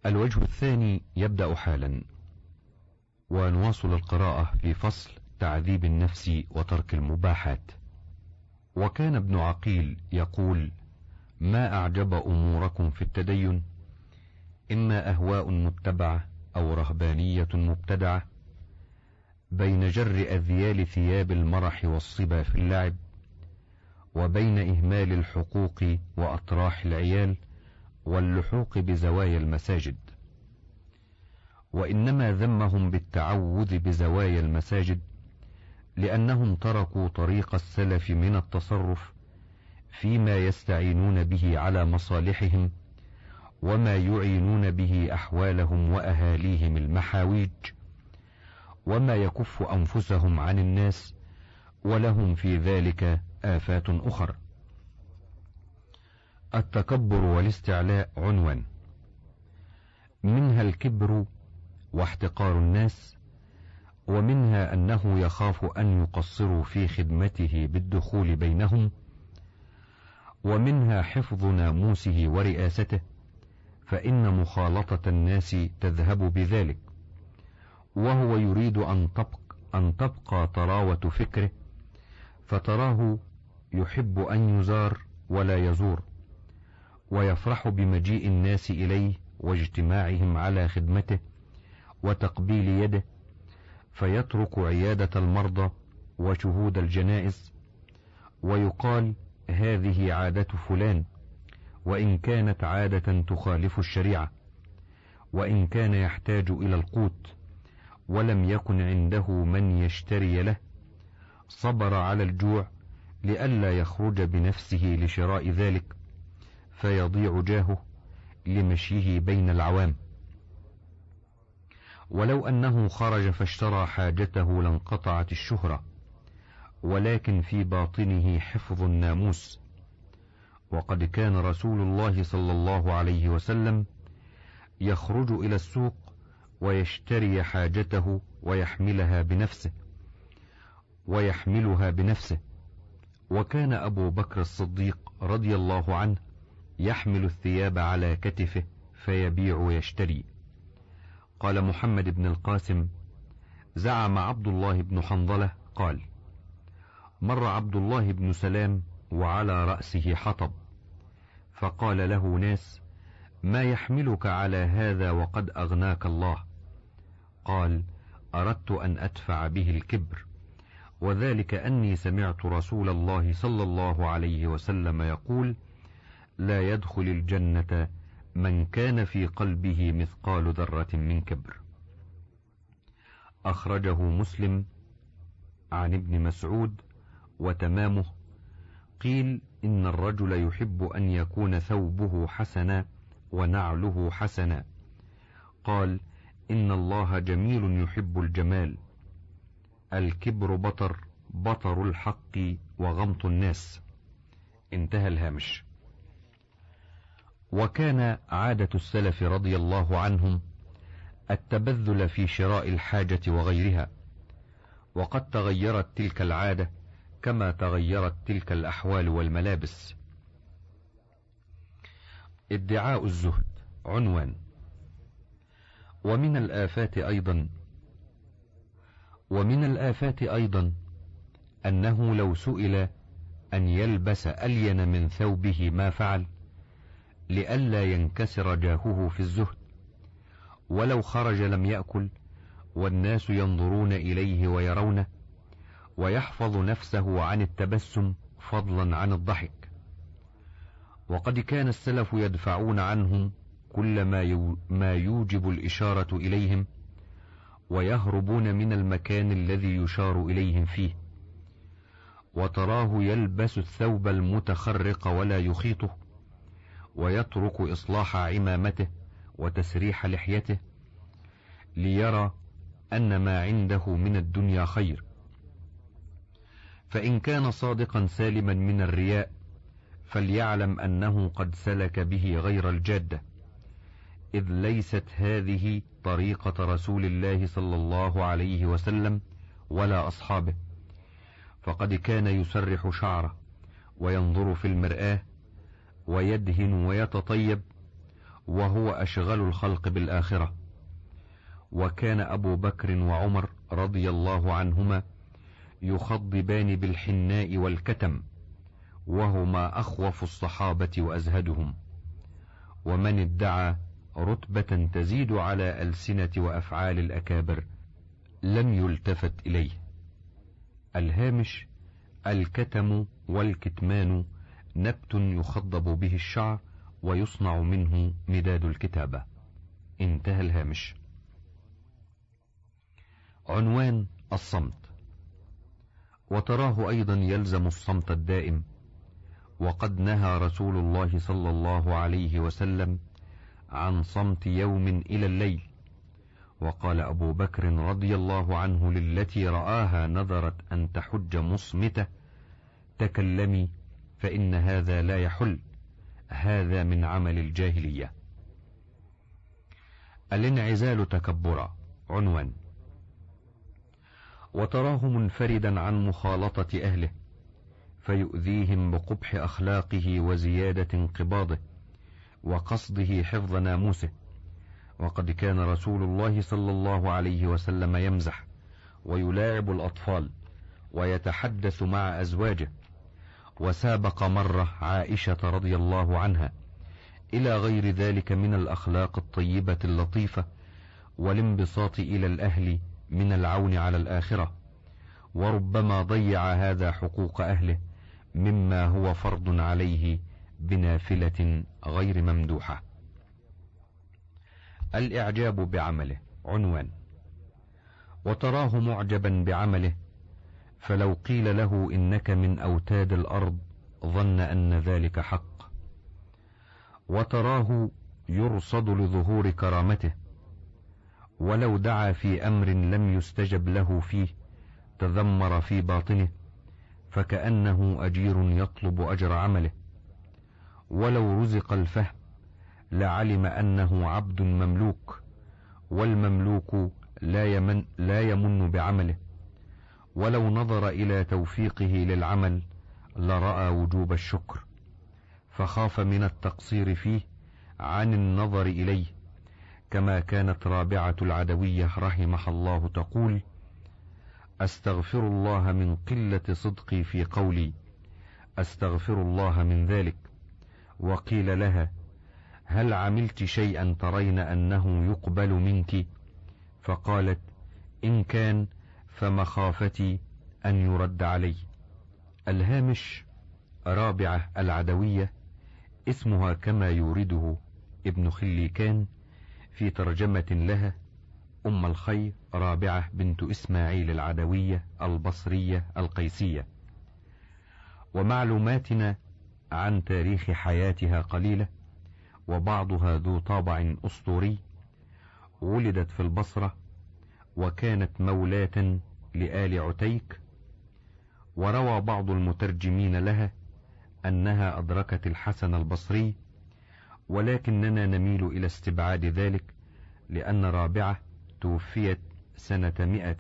الوجه الثاني يبدأ حالا. ونواصل القراءة في فصل تعذيب النفس وترك المباحات. وكان ابن عقيل يقول: ما أعجب أموركم في التدين، إما أهواء متبعة أو رهبانية مبتدعة، بين جر أذيال ثياب المرح والصبا في اللعب، وبين إهمال الحقوق وأطراح العيال واللحوق بزوايا المساجد. وإنما ذمهم بالتعوذ بزوايا المساجد لأنهم تركوا طريق السلف من التصرف فيما يستعينون به على مصالحهم وما يعينون به أحوالهم وأهاليهم المحاويج، وما يكف أنفسهم عن الناس، ولهم في ذلك آفات أخرى. التكبر والاستعلاء عنوان، منها الكبر واحتقار الناس، ومنها أنه يخاف أن يقصروا في خدمته بالدخول بينهم، ومنها حفظ ناموسه ورئاسته، فإن مخالطة الناس تذهب بذلك، وهو يريد أن تبقى طراوة فكره، فتراه يحب أن يزار ولا يزور، ويفرح بمجيء الناس إليه واجتماعهم على خدمته وتقبيل يده، فيترك عيادة المرضى وشهود الجنائز، ويقال: هذه عادة فلان، وإن كانت عادة تخالف الشريعة، وإن كان يحتاج إلى القوت ولم يكن عنده من يشتري له، صبر على الجوع لئلا يخرج بنفسه لشراء ذلك فيضيع جاهه لمشيه بين العوام. ولو أنه خرج فاشترى حاجته لانقطعت الشهرة، ولكن في باطنه حفظ الناموس. وقد كان رسول الله صلى الله عليه وسلم يخرج إلى السوق ويشتري حاجته ويحملها بنفسه. وكان أبو بكر الصديق رضي الله عنه يحمل الثياب على كتفه فيبيع ويشتري. قال محمد بن القاسم: زعم عبد الله بن حنظلة قال: مر عبد الله بن سلام وعلى رأسه حطب، فقال له ناس: ما يحملك على هذا وقد أغناك الله؟ قال: أردت أن أدفع به الكبر، وذلك أني سمعت رسول الله صلى الله عليه وسلم يقول: لا يدخل الجنة من كان في قلبه مثقال ذرة من كبر. أخرجه مسلم عن ابن مسعود. وتمامه: قيل إن الرجل يحب أن يكون ثوبه حسنا ونعله حسنا. قال: إن الله جميل يحب الجمال. الكبر بطر الحق وغمط الناس. انتهى الهامش. وكان عادة السلف رضي الله عنهم التبذل في شراء الحاجة وغيرها، وقد تغيرت تلك العادة كما تغيرت تلك الأحوال والملابس. ادعاء الزهد عنوان، ومن الآفات أيضا أنه لو سئل أن يلبس ألين من ثوبه ما فعل، لئلا ينكسر جاهه في الزهد. ولو خرج لم يأكل والناس ينظرون إليه ويرونه، ويحفظ نفسه عن التبسم فضلا عن الضحك. وقد كان السلف يدفعون عنهم كل ما يوجب الإشارة إليهم، ويهربون من المكان الذي يشار إليهم فيه. وتراه يلبس الثوب المتخرق ولا يخيطه، ويترك إصلاح عمامته وتسريح لحيته، ليرى أن ما عنده من الدنيا خير. فإن كان صادقا سالما من الرياء فليعلم أنه قد سلك به غير الجادة، إذ ليست هذه طريقة رسول الله صلى الله عليه وسلم ولا أصحابه. فقد كان يسرح شعره وينظر في المرآة ويدهن ويتطيب، وهو أشغل الخلق بالآخرة. وكان أبو بكر وعمر رضي الله عنهما يخضبان بالحناء والكتم، وهما أخوف الصحابة وأزهدهم. ومن ادعى رتبة تزيد على ألسنة وأفعال الأكابر لم يلتفت إليه. الهامش: الكتم والكتمان نبت يخضب به الشعر ويصنع منه مداد الكتابة. انتهى الهامش. عنوان: الصمت. وتراه أيضا يلزم الصمت الدائم، وقد نهى رسول الله صلى الله عليه وسلم عن صمت يوم إلى الليل. وقال أبو بكر رضي الله عنه للتي رآها نذرت أن تحج مصمتة: تكلمي فإن هذا لا يحل، هذا من عمل الجاهلية. الانعزال تكبرا. عنوان: وتراه منفردا عن مخالطة أهله فيؤذيهم بقبح أخلاقه وزيادة انقباضه وقصده حفظ ناموسه. وقد كان رسول الله صلى الله عليه وسلم يمزح ويلاعب الأطفال ويتحدث مع أزواجه، وسابق مرة عائشة رضي الله عنها إلى غير ذلك من الأخلاق الطيبة اللطيفة والانبساط إلى الأهل من العون على الآخرة. وربما ضيع هذا حقوق أهله مما هو فرض عليه بنافلة غير ممدوحة. الإعجاب بعمله. عنوان: وتراه معجبا بعمله، فلو قيل له إنك من أوتاد الأرض ظن أن ذلك حق. وتراه يرصد لظهور كرامته، ولو دعا في أمر لم يستجب له فيه تذمر في باطنه، فكأنه أجير يطلب أجر عمله. ولو رزق الفهم لعلم أنه عبد مملوك، والمملوك لا يمن بعمله. ولو نظر إلى توفيقه للعمل لرأى وجوب الشكر، فخاف من التقصير فيه عن النظر إليه. كما كانت رابعة العدوية رحمها الله تقول: أستغفر الله من قلة صدقي في قولي، أستغفر الله من ذلك. وقيل لها: هل عملت شيئا ترين أنه يقبل منك؟ فقالت: إن كان فمخافتي أن يرد علي. الهامش: رابعة العدوية اسمها كما يورده ابن خليكان في ترجمة لها: أم الخير رابعة بنت إسماعيل العدوية البصرية القيسية. ومعلوماتنا عن تاريخ حياتها قليلة، وبعضها ذو طابع أسطوري. ولدت في البصرة، وكانت مولاة لآل عتيك. وروى بعض المترجمين لها أنها أدركت الحسن البصري، ولكننا نميل إلى استبعاد ذلك، لأن رابعة توفيت سنة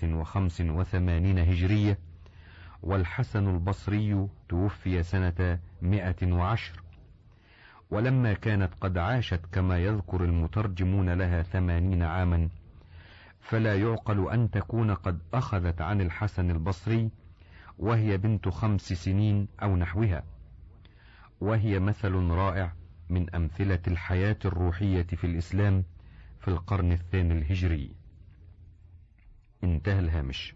185 هجرية، والحسن البصري توفي سنة 110. ولما كانت قد عاشت كما يذكر المترجمون لها 80 عاما، فلا يعقل أن تكون قد أخذت عن الحسن البصري وهي بنت 5 سنين أو نحوها. وهي مثل رائع من أمثلة الحياة الروحية في الإسلام في القرن الثاني الهجري. انتهى الهامش.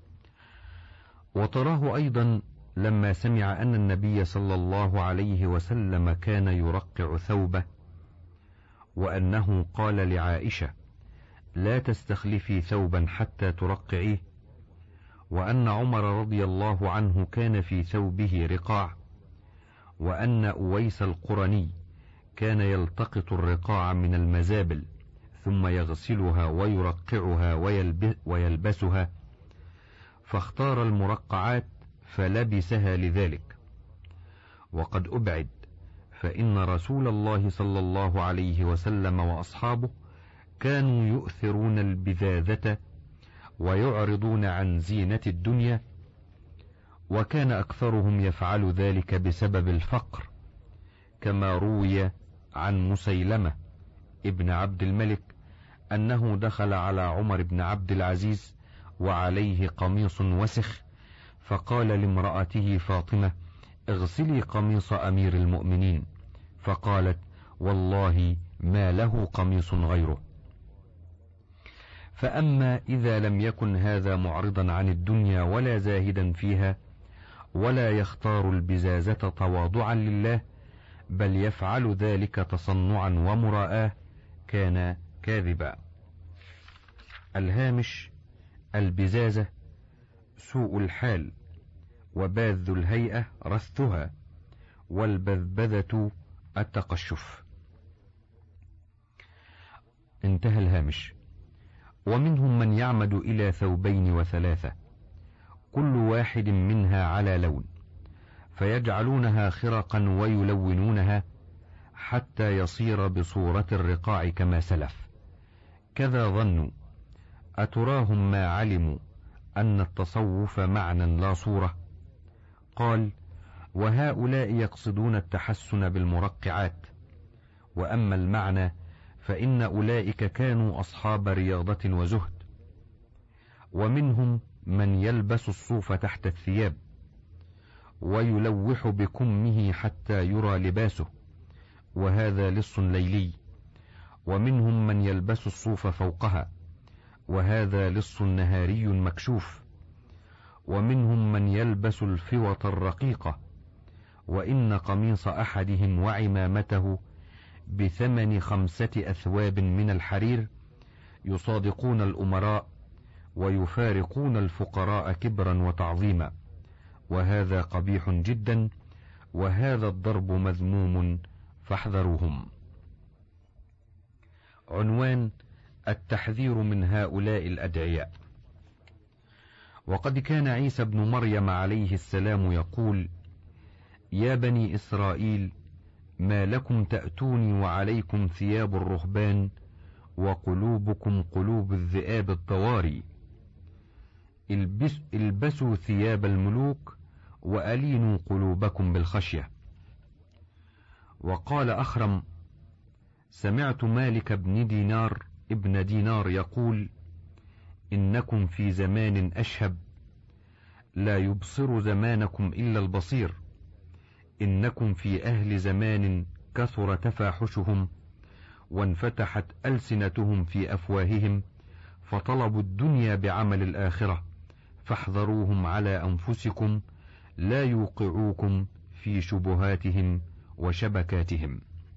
وتراه أيضا لما سمع أن النبي صلى الله عليه وسلم كان يرقع ثوبه، وأنه قال لعائشة: لا تستخلفي ثوبا حتى ترقعيه، وأن عمر رضي الله عنه كان في ثوبه رقاع، وأن أويس القرني كان يلتقط الرقاع من المزابل ثم يغسلها ويرقعها ويلبسها، فاختار المرقعات فلبسها لذلك. وقد أبعد، فإن رسول الله صلى الله عليه وسلم وأصحابه كانوا يؤثرون البذاذة ويعرضون عن زينة الدنيا، وكان أكثرهم يفعل ذلك بسبب الفقر، كما روي عن مسيلمة ابن عبد الملك أنه دخل على عمر بن عبد العزيز وعليه قميص وسخ، فقال لامرأته فاطمة: اغسلي قميص أمير المؤمنين، فقالت: والله ما له قميص غيره. فأما إذا لم يكن هذا معرضا عن الدنيا ولا زاهدا فيها، ولا يختار البزازة تواضعا لله، بل يفعل ذلك تصنعا ومراءة، كان كاذبا. الهامش: البزازة سوء الحال، وباذ الهيئة رثها، والبذبذة التقشف. انتهى الهامش. ومنهم من يعمد إلى 2 و3، كل واحد منها على لون، فيجعلونها خرقا ويلونونها حتى يصير بصورة الرقاع كما سلف. كذا ظنوا، أتراهم ما علموا أن التصوف معنى لا صورة؟ قال: وهؤلاء يقصدون التحسن بالمرقعات، وأما المعنى فإن أولئك كانوا أصحاب رياضة وزهد. ومنهم من يلبس الصوف تحت الثياب ويلوح بكمه حتى يرى لباسه، وهذا لص ليلي. ومنهم من يلبس الصوف فوقها، وهذا لص نهاري مكشوف. ومنهم من يلبس الفوط الرقيقة، وإن قميص أحدهم وعمامته ب8 5 أثواب من الحرير، يصادقون الأمراء ويفارقون الفقراء كبرا وتعظيما، وهذا قبيح جدا، وهذا الضرب مذموم، فاحذروهم. عنوان: التحذير من هؤلاء الأدعياء. وقد كان عيسى بن مريم عليه السلام يقول: يا بني إسرائيل، ما لكم تأتوني وعليكم ثياب الرهبان وقلوبكم قلوب الذئاب الطواري. البسوا ثياب الملوك وألينوا قلوبكم بالخشية. وقال أخرم: سمعت مالك بن دينار ابن دينار يقول: إنكم في زمان أشهب، لا يبصر زمانكم إلا البصير. إنكم في أهل زمان كثر تفاحشهم، وانفتحت ألسنتهم في أفواههم، فطلبوا الدنيا بعمل الآخرة، فاحذروهم على أنفسكم، لا يوقعوكم في شبهاتهم وشبكاتهم.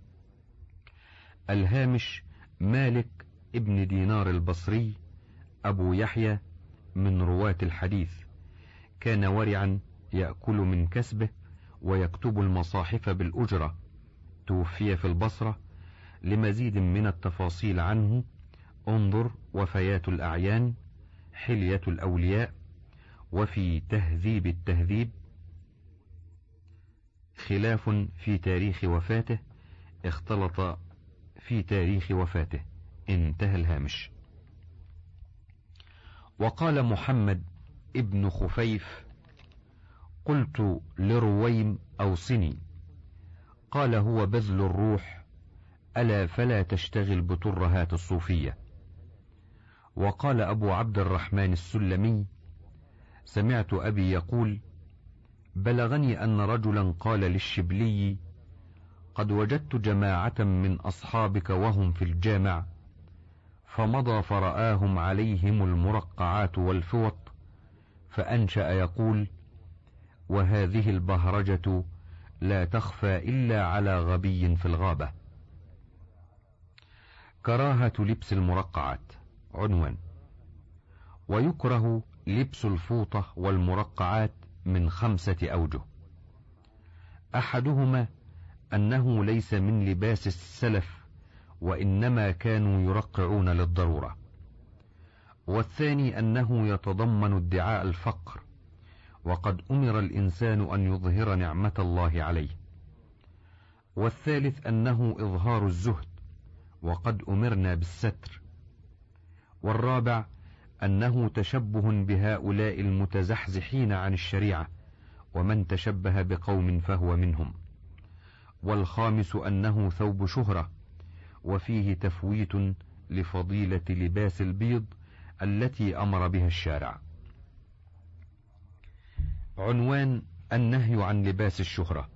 الهامش: مالك ابن دينار البصري أبو يحيى من رواة الحديث، كان ورعا يأكل من كسبه ويكتب المصاحف بالأجرة، توفي في البصرة. لمزيد من التفاصيل عنه انظر وفيات الأعيان، حلية الأولياء، وفي تهذيب التهذيب. خلاف في تاريخ وفاته، اختلط في تاريخ وفاته. انتهى الهامش. وقال محمد ابن خفيف: قلت لرويم أوصني، قال: هو بذل الروح، ألا فلا تشتغل بترهات الصوفية. وقال أبو عبد الرحمن السلمي: سمعت أبي يقول: بلغني أن رجلا قال للشبلي: قد وجدت جماعة من أصحابك وهم في الجامع، فمضى فرآهم عليهم المرقعات والفوط، فأنشأ يقول: وهذه البهرجة لا تخفى إلا على غبي في الغابة. كراهة لبس المرقعات. عنوان: ويكره لبس الفوطة والمرقعات من 5 أوجه. أحدهما أنه ليس من لباس السلف، وإنما كانوا يرقعون للضرورة. والثاني أنه يتضمن ادعاء الفقر، وقد أمر الإنسان أن يظهر نعمة الله عليه. والثالث أنه إظهار الزهد، وقد أمرنا بالستر. والرابع أنه تشبه بهؤلاء المتزحزحين عن الشريعة، ومن تشبه بقوم فهو منهم. والخامس أنه ثوب شهرة، وفيه تفويت لفضيلة لباس البيض التي أمر بها الشارع. عنوان: النهي عن لباس الشهرة.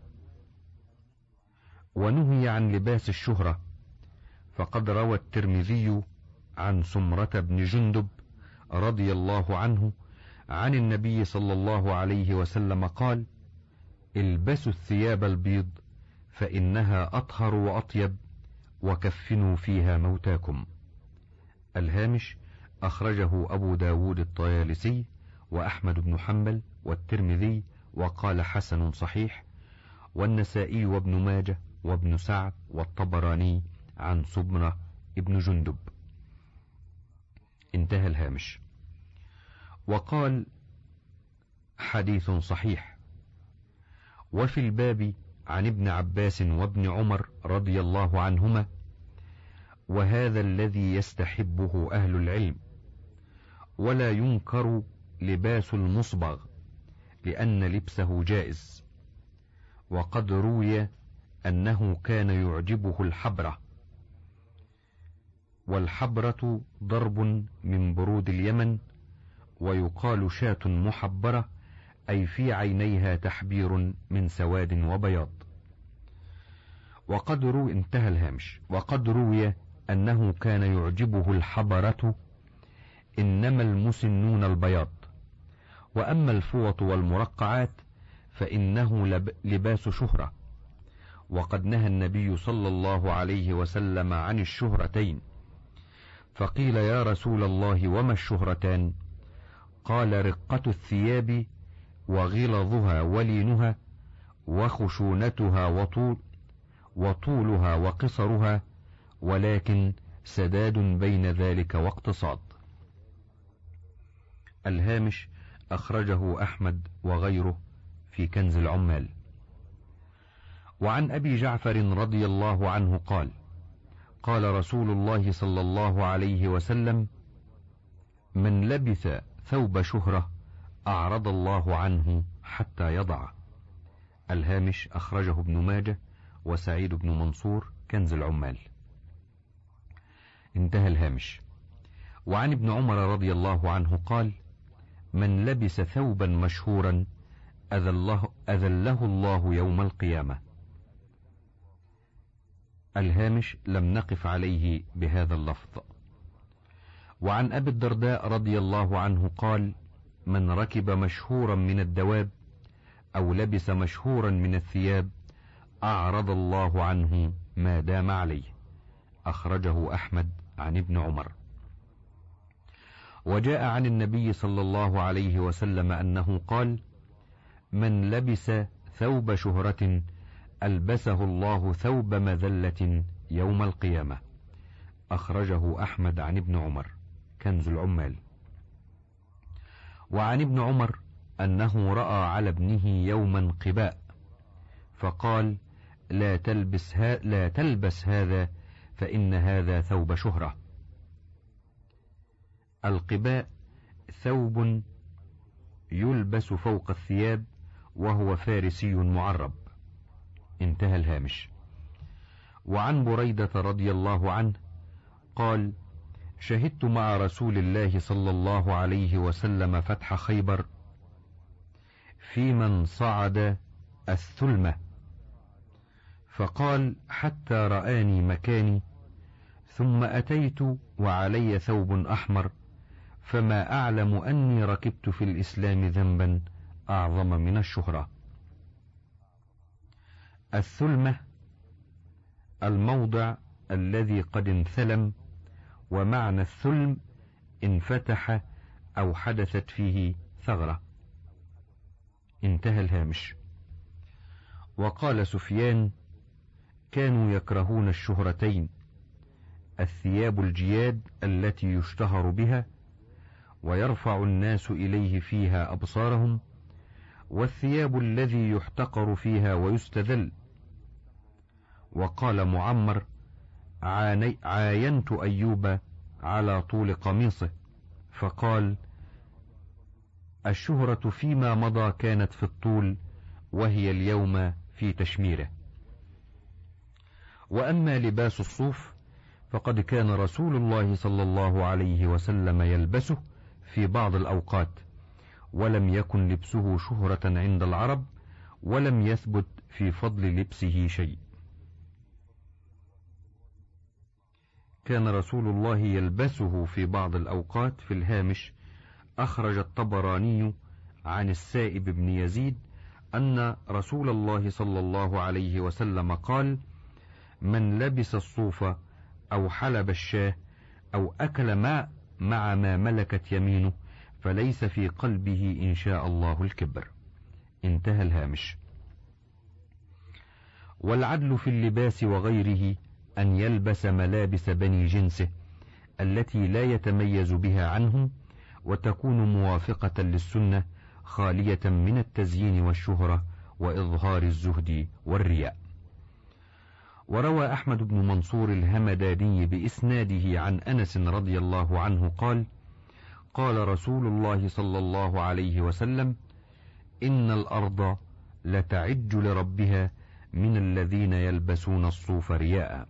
ونهي عن لباس الشهرة، فقد روى الترمذي عن سمرة بن جندب رضي الله عنه عن النبي صلى الله عليه وسلم قال: البسوا الثياب البيض فإنها أطهر وأطيب، وكفنوا فيها موتاكم. الهامش: أخرجه أبو داود الطيالسي وأحمد بن حنبل والترمذي وقال حسن صحيح، والنسائي وابن ماجه وابن سعد والطبراني عن سمرة ابن جندب. انتهى الهامش. وقال: حديث صحيح. وفي الباب عن ابن عباس وابن عمر رضي الله عنهما: وهذا الذي يستحبه أهل العلم، ولا ينكر لباس المصبغ لأن لبسه جائز. وقد روي أنه كان يعجبه الحبرة، والحبرة ضرب من برود اليمن، ويقال شاة محبرة، أي في عينيها تحبير من سواد وبياض. انتهى الهامش. وقد روي أنه كان يعجبه الحبرة، إنما المسنون البياض، وأما الفوط والمرقعات فإنه لباس شهرة. وقد نهى النبي صلى الله عليه وسلم عن الشهرتين، فقيل: يا رسول الله، وما الشهرتان؟ قال: رقة الثياب، وغلظها ولينها، وخشونتها وطولها وقصرها، ولكن سداد بين ذلك واقتصاد. الهامش: أخرجه أحمد وغيره في كنز العمال. وعن أبي جعفر رضي الله عنه قال: قال رسول الله صلى الله عليه وسلم: من لبث ثوب شهرة أعرض الله عنه حتى يضعه. الهامش: أخرجه ابن ماجه وسعيد بن منصور كنز العمال. انتهى الهامش. وعن ابن عمر رضي الله عنه قال: من لبس ثوبا مشهورا أذله الله يوم القيامة. الهامش: لم نقف عليه بهذا اللفظ. وعن أبي الدرداء رضي الله عنه قال: من ركب مشهورا من الدواب أو لبس مشهورا من الثياب أعرض الله عنه ما دام عليه. أخرجه أحمد عن ابن عمر. وجاء عن النبي صلى الله عليه وسلم أنه قال: من لبس ثوب شهرة ألبسه الله ثوب مذلة يوم القيامة. أخرجه أحمد عن ابن عمر كنز العمال. وعن ابن عمر أنه رأى على ابنه يوما قباء، فقال: لا تلبس هذا، فإن هذا ثوب شهرة. القباء ثوب يلبس فوق الثياب، وهو فارسي معرب. انتهى الهامش. وعن بريدة رضي الله عنه قال: شهدت مع رسول الله صلى الله عليه وسلم فتح خيبر، في من صعد الثلمة، فقال: حتى رآني مكاني، ثم أتيت وعلي ثوب أحمر، فما أعلم أني ركبت في الإسلام ذنبا أعظم من الشهرة. الثلمة الموضع الذي قد انثلم، ومعنى الثلم انفتح أو حدثت فيه ثغرة. انتهى الهامش. وقال سفيان: كانوا يكرهون الشهرتين: الثياب الجياد التي يشتهر بها ويرفع الناس إليه فيها أبصارهم، والثياب الذي يحتقر فيها ويستذل. وقال معمر: عاينت أيوب على طول قميصه، فقال: الشهرة فيما مضى كانت في الطول، وهي اليوم في تشميره. وأما لباس الصوف فقد كان رسول الله صلى الله عليه وسلم يلبسه في بعض الأوقات، ولم يكن لبسه شهرة عند العرب، ولم يثبت في فضل لبسه شيء. كان رسول الله يلبسه في بعض الأوقات. في الهامش أخرج الطبراني عن السائب بن يزيد أن رسول الله صلى الله عليه وسلم قال: من لبس الصوف أو حلب الشاه أو أكل مع ما ملكت يمينه فليس في قلبه إن شاء الله الكبر. انتهى الهامش. والعدل في اللباس وغيره أن يلبس ملابس بني جنسه التي لا يتميز بها عنهم، وتكون موافقة للسنة، خالية من التزيين والشهرة وإظهار الزهد والرياء. وروى أحمد بن منصور الهمداني بإسناده عن أنس رضي الله عنه قال: قال رسول الله صلى الله عليه وسلم: إن الأرض لتعج لربها من الذين يلبسون الصوف رياء.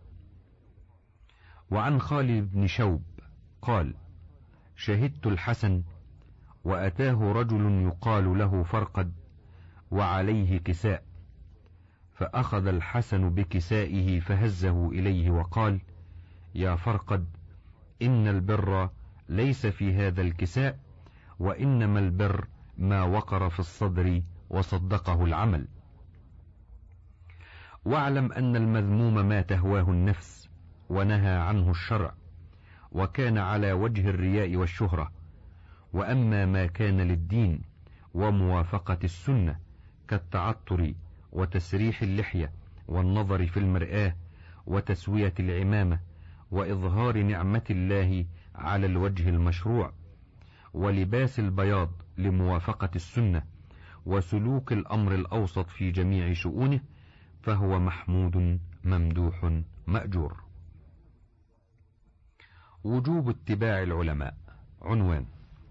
وعن خالد بن شوب قال: شهدت الحسن وأتاه رجل يقال له فرقد وعليه كساء، فأخذ الحسن بكسائه فهزه إليه وقال: يا فرقد، إن البر ليس في هذا الكساء، وإنما البر ما وقر في الصدر وصدقه العمل. واعلم أن المذموم ما تهواه النفس ونهى عنه الشرع، وكان على وجه الرياء والشهرة. وأما ما كان للدين وموافقة السنة كالتعطر وتسريح اللحية والنظر في المرآة وتسوية العمامة وإظهار نعمة الله على الوجه المشروع ولباس البياض لموافقة السنة وسلوك الأمر الأوسط في جميع شؤونه، فهو محمود ممدوح مأجور. وجوب اتباع العلماء. عنوان: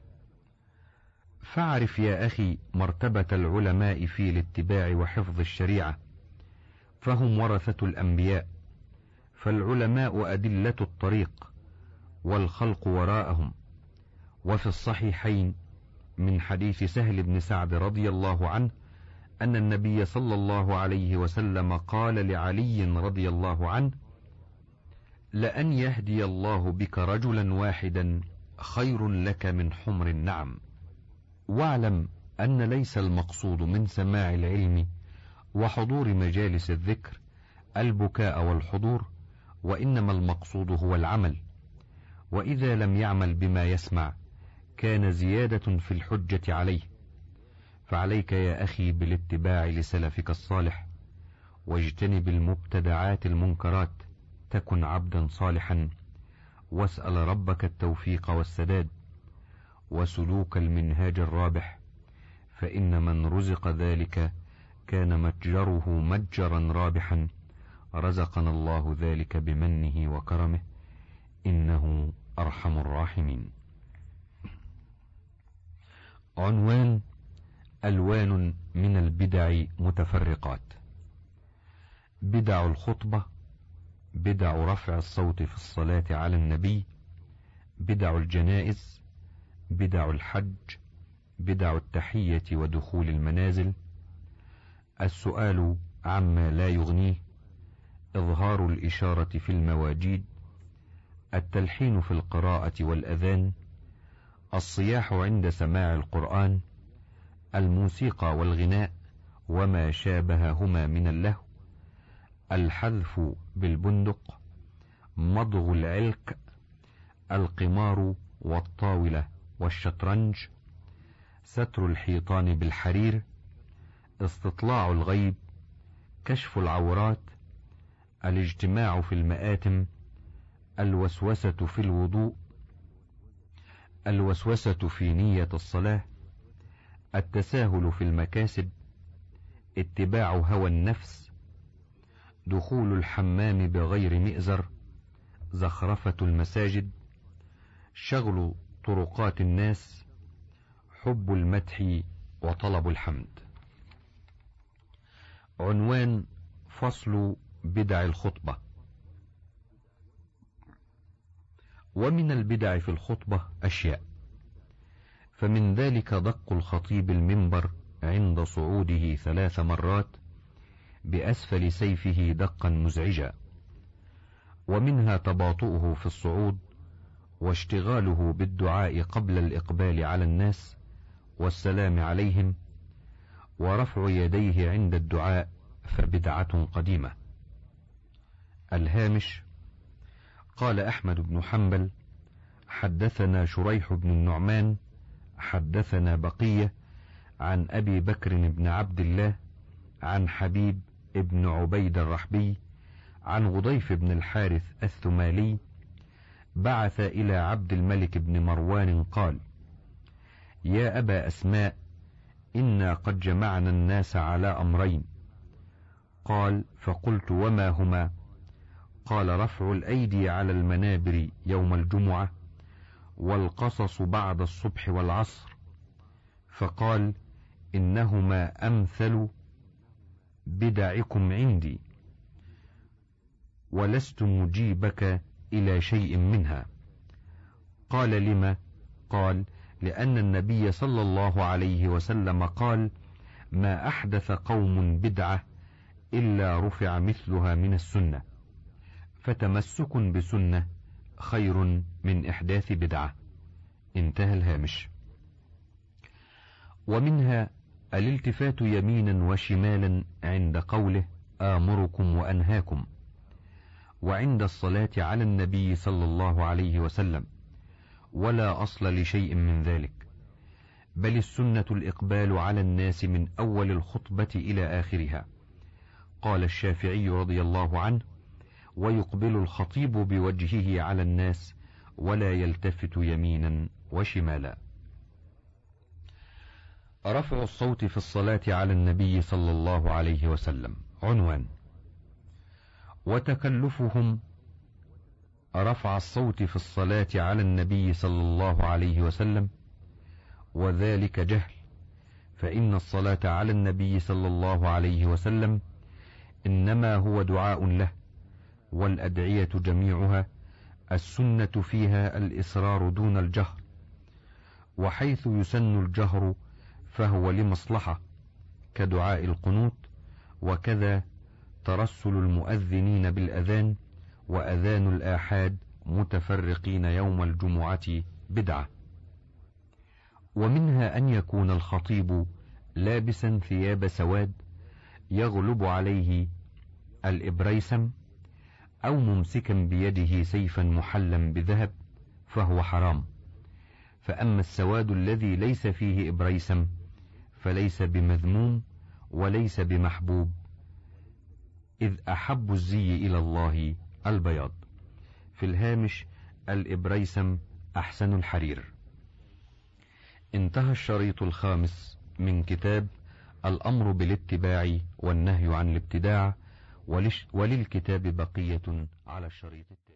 فاعرف يا أخي مرتبة العلماء في الاتباع وحفظ الشريعة، فهم ورثة الأنبياء، فالعلماء أدلة الطريق والخلق وراءهم. وفي الصحيحين من حديث سهل بن سعد رضي الله عنه أن النبي صلى الله عليه وسلم قال لعلي رضي الله عنه: لأن يهدي الله بك رجلا واحدا خير لك من حمر النعم. واعلم أن ليس المقصود من سماع العلم وحضور مجالس الذكر البكاء والحضور، وإنما المقصود هو العمل، وإذا لم يعمل بما يسمع كان زيادة في الحجة عليه. فعليك يا أخي بالاتباع لسلفك الصالح، واجتنب المبتدعات المنكرات، تكن عبدا صالحا، واسأل ربك التوفيق والسداد وسلوك المنهاج الرابح، فإن من رزق ذلك كان متجره متجرا رابحا، رزقنا الله ذلك بمنه وكرمه، إنه أرحم الراحمين. عنوان: ألوان من البدع متفرقات. بدع الخطبة، بدع رفع الصوت في الصلاة على النبي، بدع الجنائز، بدع الحج، بدع التحية ودخول المنازل، السؤال عما لا يغنيه، إظهار الإشارة في المواجيد، التلحين في القراءة والأذان، الصياح عند سماع القرآن، الموسيقى والغناء وما شابههما من اللهو، الحذف بالبندق، مضغ العلك، القمار والطاولة والشطرنج، ستر الحيطان بالحرير، استطلاع الغيب، كشف العورات، الاجتماع في المآتم، الوسوسة في الوضوء، الوسوسة في نية الصلاة، التساهل في المكاسب، اتباع هوى النفس، دخول الحمام بغير مئزر، زخرفة المساجد، شغل طرقات الناس، حب المدح وطلب الحمد. عنوان: فصل بدع الخطبة. ومن البدع في الخطبة أشياء، فمن ذلك دق الخطيب المنبر عند صعوده 3 مرات بأسفل سيفه دقا مزعجا، ومنها تباطؤه في الصعود، واشتغاله بالدعاء قبل الإقبال على الناس والسلام عليهم، ورفع يديه عند الدعاء، فبدعة قديمة. الهامش: قال أحمد بن حنبل: حدثنا شريح بن النعمان حدثنا بقية عن أبي بكر بن عبد الله عن حبيب ابن عبيد الرحبي عن غضيف بن الحارث الثمالي بعث إلى عبد الملك بن مروان قال: يا أبا أسماء، إنا قد جمعنا الناس على أمرين. قال: فقلت: وما هما؟ قال: رفع الأيدي على المنابر يوم الجمعة، والقصص بعد الصبح والعصر. فقال: إنهما أمثل بدعكم عندي، ولست مجيبك إلى شيء منها. قال: لما؟ قال: لأن النبي صلى الله عليه وسلم قال: ما أحدث قوم بدعة إلا رفع مثلها من السنة، فتمسك بسنة خير من إحداث بدعة. انتهى الهامش. ومنها الالتفات يمينا وشمالا عند قوله: آمركم وأنهاكم، وعند الصلاة على النبي صلى الله عليه وسلم، ولا أصل لشيء من ذلك، بل السنة الإقبال على الناس من أول الخطبة إلى آخرها. قال الشافعي رضي الله عنه: ويقبل الخطيب بوجهه على الناس ولا يلتفت يمينا وشمالا. رفع الصوت في الصلاة على النبي صلى الله عليه وسلم. عنوان: وتكلفهم رفع الصوت في الصلاة على النبي صلى الله عليه وسلم، وذلك جهل، فإن الصلاة على النبي صلى الله عليه وسلم إنما هو دعاء له، والأدعية جميعها السنة فيها الإصرار دون الجهر، وحيث يسن الجهر فهو لمصلحة كدعاء القنوت، وكذا ترسل المؤذنين بالأذان، وأذان الآحاد متفرقين يوم الجمعة بدعة. ومنها أن يكون الخطيب لابسا ثياب سواد يغلب عليه الإبريسم، أو ممسكا بيده سيفا محلا بذهب، فهو حرام. فأما السواد الذي ليس فيه إبريسم فليس بمذموم وليس بمحبوب، إذ أحب الزي إلى الله البياض. في الهامش: الإبريسم أحسن الحرير. انتهى الشريط الخامس من كتاب الأمر بالاتباع والنهي عن الابتداع، وللكتاب بقية على الشريط التالي.